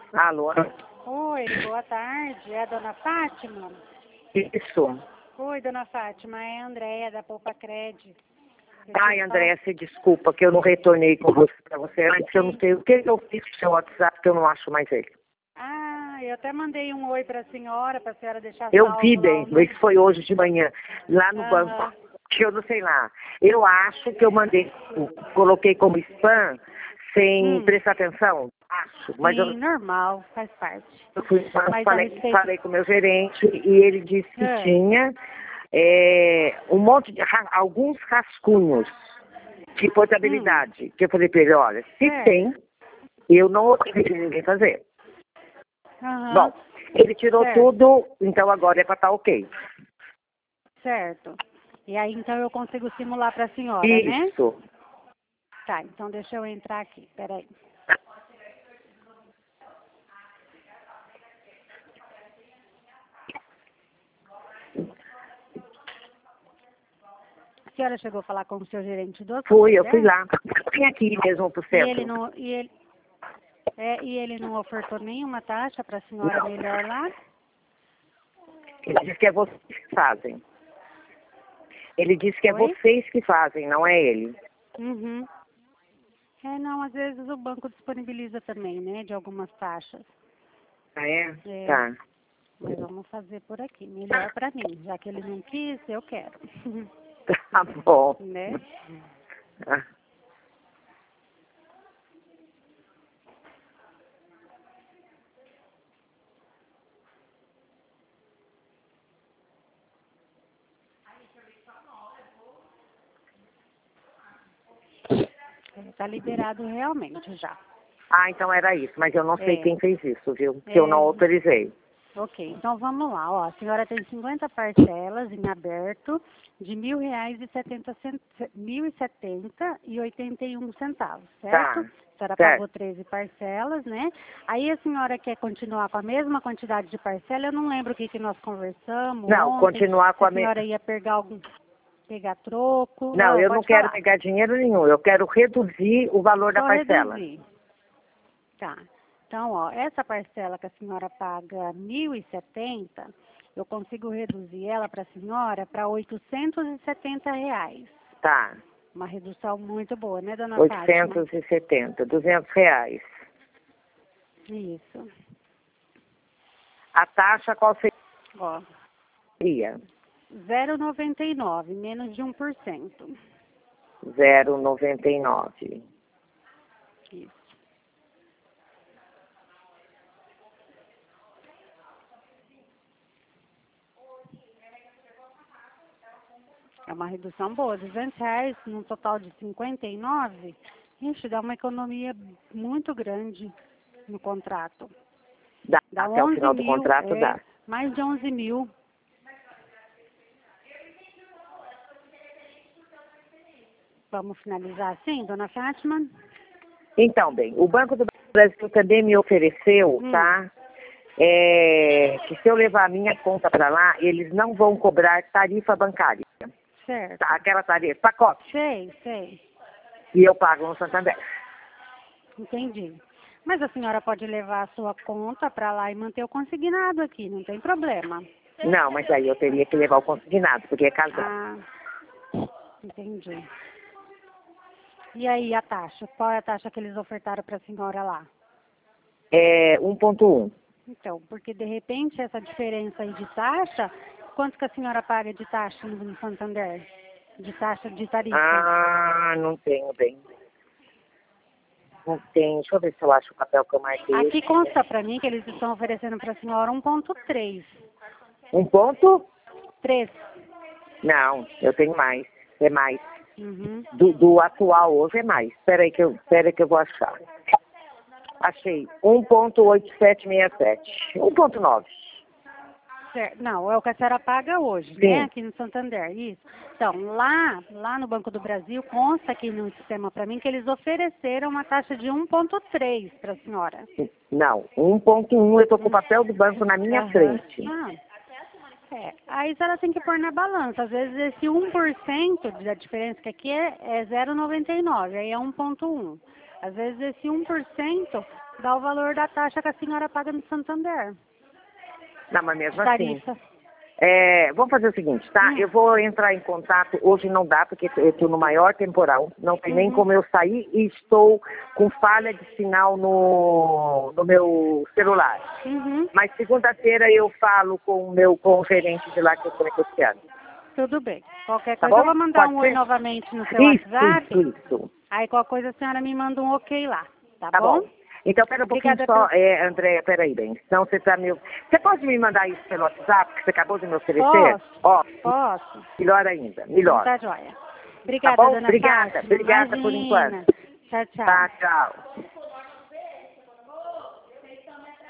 Alô? Oi, boa tarde. É a dona Fátima? Isso. Oi, dona Fátima. É a Andréia, da Poupa Cred. Ai, Andréia, se desculpa que eu não retornei com você para você antes. Eu não sei o que eu fiz com o seu WhatsApp que eu não acho mais ele. Ah, eu até mandei um oi para a senhora deixar Eu salvo vi lá bem, o número. isso foi hoje de manhã, lá no Aham. banco, que eu não sei lá. Eu acho que eu mandei, coloquei como spam sem prestar atenção. Acho, mas Sim, eu normal, faz parte. fui, Mas a falei, respeito... falei com o meu gerente e ele disse que tinha um monte de alguns rascunhos de portabilidade. Que eu falei para ele, olha, se tem, eu não obrigo ninguém a fazer. Bom, ele tirou tudo, então agora é para estar ok. Certo. E aí então eu consigo simular para a senhora, né? Isso. Tá, então deixa eu entrar aqui, peraí. A senhora chegou a falar com o seu gerente do Fui, eu fui lá. Vim aqui mesmo pro centro. E ele não ofertou nenhuma taxa para a senhora melhor lá? Ele disse que é vocês que fazem. Ele disse que é Oi? vocês que fazem, não é ele. Uhum. Não, às vezes o banco disponibiliza também, né, de algumas taxas. Ah, é? Tá. Mas vamos fazer por aqui, melhor para mim. Já que ele não quis, eu quero. Tá bom. Né? Ah. Tá liberado realmente já. Ah, então era isso, mas eu não sei quem fez isso, viu? Que eu não autorizei. Ok, então vamos lá, ó. A senhora tem 50 parcelas em aberto de R$1.070,81, certo? Tá. A senhora pagou 13 parcelas, né? Aí a senhora quer continuar com a mesma quantidade de parcela? Eu não lembro o que nós conversamos Não, ontem. continuar com a senhora ia pegar troco? Não, eu não quero falar. pegar dinheiro nenhum. Eu quero reduzir o valor da parcela. Reduzir. Tá. Então, ó, essa parcela que a senhora paga 1.070, eu consigo reduzir ela para a senhora para R$870. Tá. Uma redução muito boa, né, dona Fátima? 870, R$200. Isso. A taxa qual Ó, seria? 0,99, menos de 1%. 0,99. Isso. É uma redução boa, R$200 num total de 59. Ixi, dá uma economia muito grande no contrato. Dá até o 11 final do mil, contrato, dá. mais de 11 mil. Vamos finalizar assim, dona Fátima? Então, bem, o Banco do Brasil também me ofereceu, tá? Que se eu levar a minha conta para lá, eles não vão cobrar tarifa bancária. Certo. Tá, aquela tarifa, pacote. Sei. E eu pago no Santander. Entendi. Mas a senhora pode levar a sua conta para lá e manter o consignado aqui, não tem problema. Não, mas aí eu teria que levar o consignado, porque é casado. Ah, entendi. E aí a taxa? Qual é a taxa que eles ofertaram para a senhora lá? É 1,1. Então, porque de repente essa diferença aí de taxa, quanto que a senhora paga de taxa no Santander? De taxa de tarifa? Ah, não tenho, bem. Não tenho. Deixa eu ver se eu acho o papel que eu marquei. Aqui consta para mim que eles estão oferecendo para a senhora 1,3. 1,3? Não, eu tenho mais. É mais. Uhum. Do atual hoje é mais. Espera aí que eu vou achar. Achei 1,8767. 1,9. Certo. Não, é o que a senhora paga hoje, né? Aqui no Santander, isso. Então, lá no Banco do Brasil, consta aqui no sistema para mim que eles ofereceram uma taxa de 1,3 para a senhora. Não, 1,1. Eu estou com o papel do banco na minha frente. Aí a senhora tem que pôr na balança. Às vezes esse 1% da diferença que aqui é 0,99, aí é 1,1. Às vezes esse 1% dá o valor da taxa que a senhora paga no Santander. Não, mas mesmo Tarifa. assim. Vamos fazer o seguinte, tá? Eu vou entrar em contato, hoje não dá, porque eu estou no maior temporal, não tem nem como eu sair e estou com falha de sinal no meu celular. Mas segunda-feira eu falo com o gerente de lá que eu estou negociando. Tudo bem. Qualquer Tá coisa bom? eu vou mandar Pode um oi ser? novamente no seu WhatsApp. Isso. Aí qualquer coisa a senhora me manda um ok lá. Tá Bom? bom? Então, pera um pouquinho Obrigada só, Andréia, peraí, bem. Então, você pode me mandar isso pelo WhatsApp, que você acabou de me oferecer? Posso. Melhor ainda, melhor. Tá joia. Obrigada, Tá bom? dona Obrigada, Fátima. obrigada por Imagina. enquanto. Tchau, tchau. Tá, tchau.